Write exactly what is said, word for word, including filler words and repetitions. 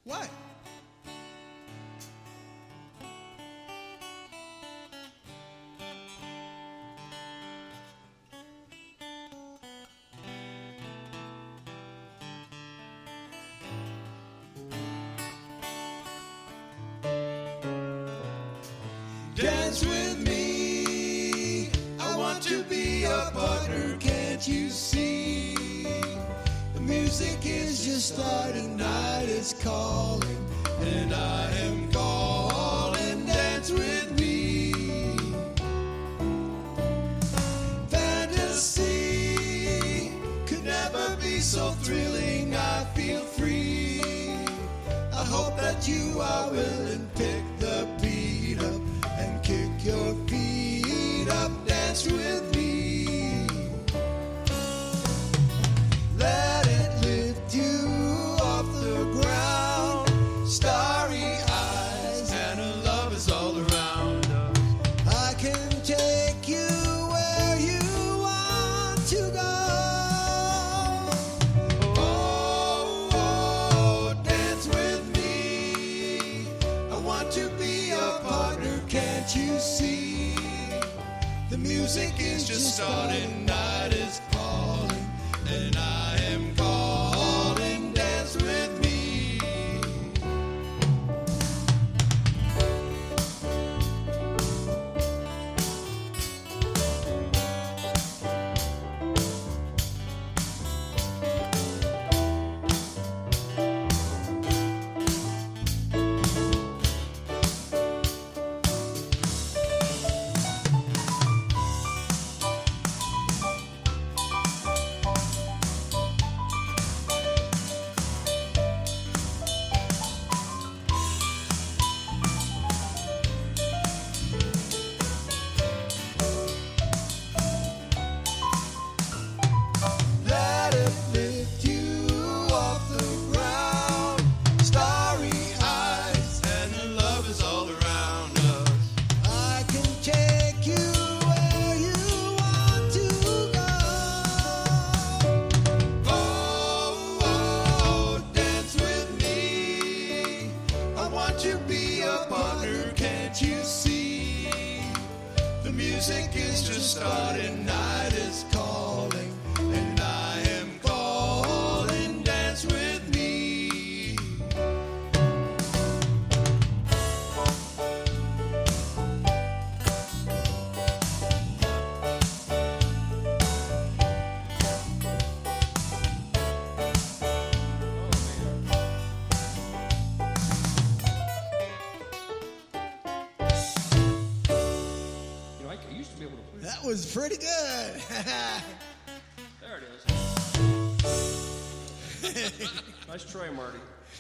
What? Dance with me, I want to be your partner, can't you see? The music is just starting, night is calling, and I am calling, dance with me. Fantasy could never be so thrilling, I feel free. I hope that you are willing, pick the beat up and kick your feet up, dance with me. Let it lift you off the ground, starry eyes, and a love is all around us. I can take you where you want to go. Oh, oh, dance with me. I want to be your partner, can't you see? The music is just starting, night is calling, and I am calling, dance with me. Let it lift you off the ground, starry eyes, and the love is all around us. I can take you where you want to go. Oh, oh, dance with me. I want to be a partner, can't you see? The music is just starting, night is calling, and I am calling, dance with me. You know, I, I used to be able to play. That was pretty good. There it is. Nice try, Marty.